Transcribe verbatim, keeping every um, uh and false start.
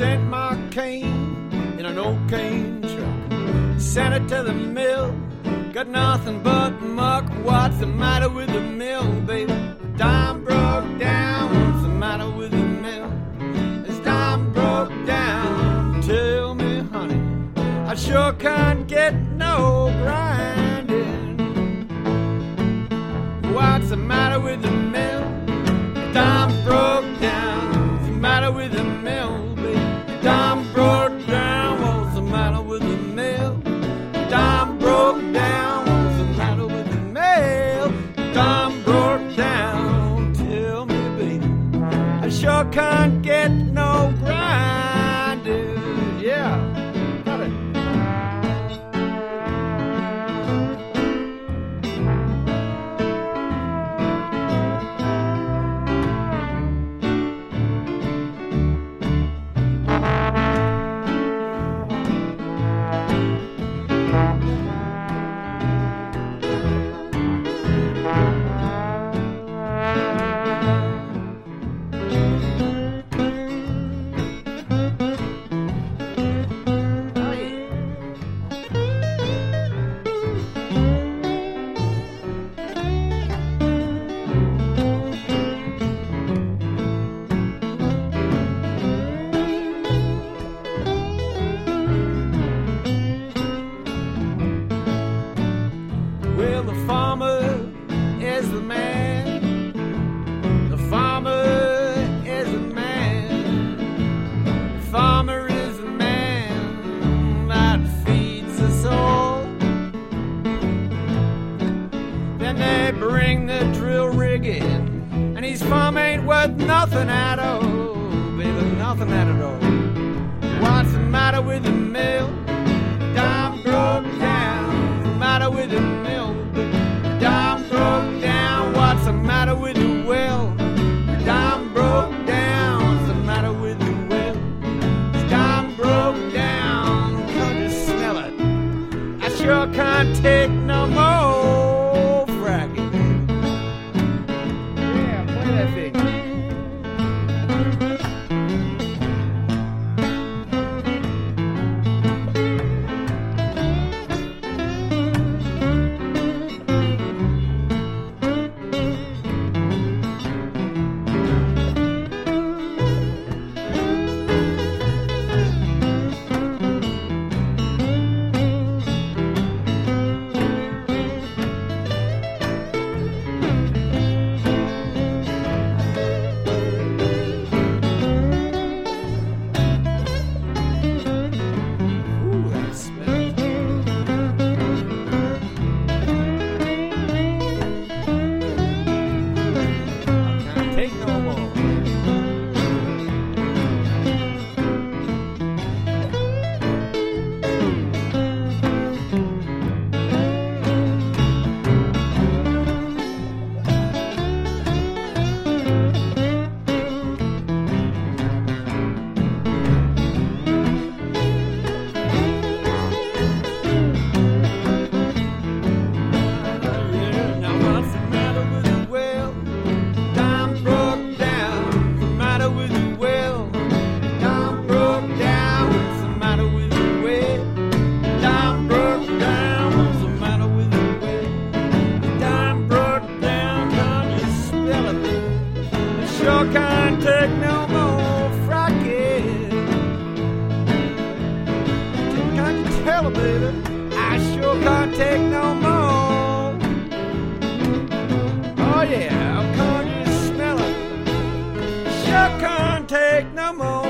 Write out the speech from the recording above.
sent my cane in an old cane truck. Sent it to the mill. Got nothing but muck. What's the matter with the mill, baby? The dime broke down. What's the matter with the mill? This dime broke down. Tell me, honey, I sure can't get no grinding. What's the matter with the mill? The dime broke down. What's the matter with the mill, baby? The dime broke down. What's the matter with the mill? The dime broke down. What's the matter with the mill? The dime broke down. Tell me, baby, I sure can't get no grinding. Yeah, got it. Well, the farmer is the man. The farmer is the man. The farmer is the man that feeds us all. Then they bring the drill rig in, and his farm ain't worth nothing at all, baby, nothing at all. What's the matter with the mill? Dime broke down. What's the matter with the mill? Dime broke down. What's the matter with the well? Dime broke down. What's the matter with the well? Dime broke down. Can't you smell it? I sure can't take no more fracking. Yeah, play that thing. Sure can't take no more fracking. Can't you tell her, baby? I sure can't take no more. Oh yeah, can't you smell it? Sure can't take no more.